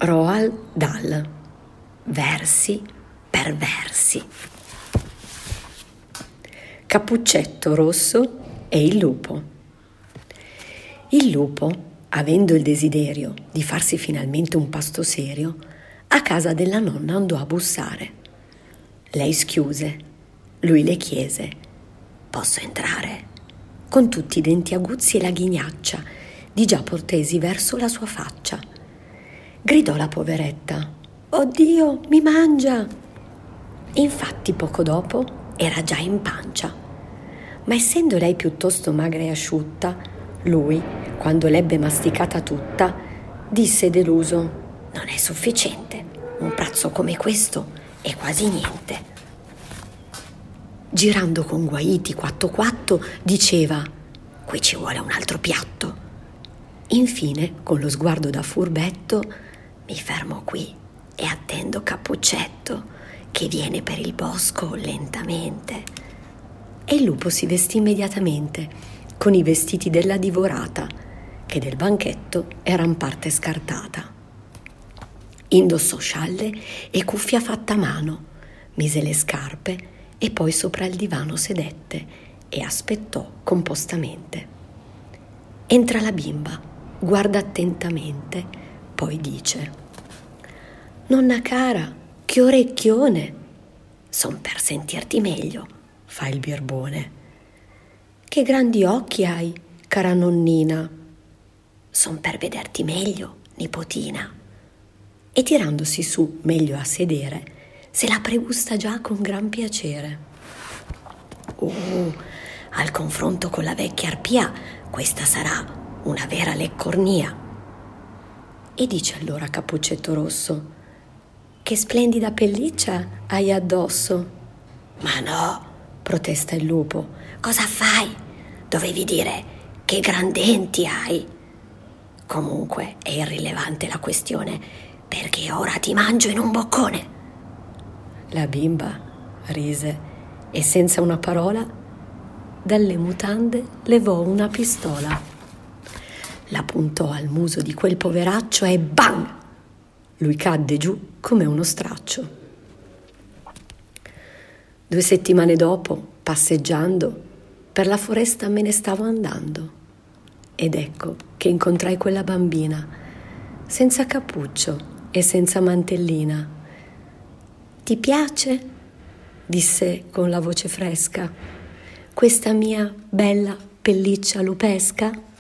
Roald Dahl. Versi per versi. Cappuccetto Rosso e il lupo. Il lupo, avendo il desiderio di farsi finalmente un pasto serio, a casa della nonna andò a bussare. Lei schiuse, lui le chiese: «Posso entrare?» Con tutti i denti aguzzi e la ghignaccia, di già portesi verso la sua faccia. Gridò la poveretta: «Oddio, mi mangia!» Infatti poco dopo era già in pancia. Ma essendo lei piuttosto magra e asciutta, lui, quando l'ebbe masticata tutta, disse deluso: «Non è sufficiente, un pranzo come questo è quasi niente». Girando con guaiti quatto quatto, diceva: «Qui ci vuole un altro piatto». Infine, con lo sguardo da furbetto: «Mi fermo qui e attendo Cappuccetto, che viene per il bosco lentamente». E il lupo si vestì immediatamente con i vestiti della divorata, che del banchetto eran parte scartata. Indossò scialle e cuffia fatta a mano, mise le scarpe e poi sopra il divano sedette e aspettò compostamente. Entra la bimba, guarda attentamente, poi dice: «Nonna cara, che orecchione!» «Son per sentirti meglio», fa il birbone. «Che grandi occhi hai, cara nonnina!» «Son per vederti meglio, nipotina». E tirandosi su meglio a sedere, se la pregusta già con gran piacere. Al confronto con la vecchia arpia, questa sarà una vera leccornia. E dice allora Cappuccetto Rosso: «Che splendida pelliccia hai addosso!» «Ma no!» protesta il lupo. «Cosa fai? Dovevi dire che gran denti hai!» «Comunque è irrilevante la questione, perché ora ti mangio in un boccone!» La bimba rise e senza una parola dalle mutande levò una pistola. La puntò al muso di quel poveraccio e bang! Lui cadde giù come uno straccio. 2 settimane dopo, passeggiando, per la foresta me ne stavo andando. Ed ecco che incontrai quella bambina, senza cappuccio e senza mantellina. «Ti piace?» disse con la voce fresca, «questa mia bella pelliccia lupesca?»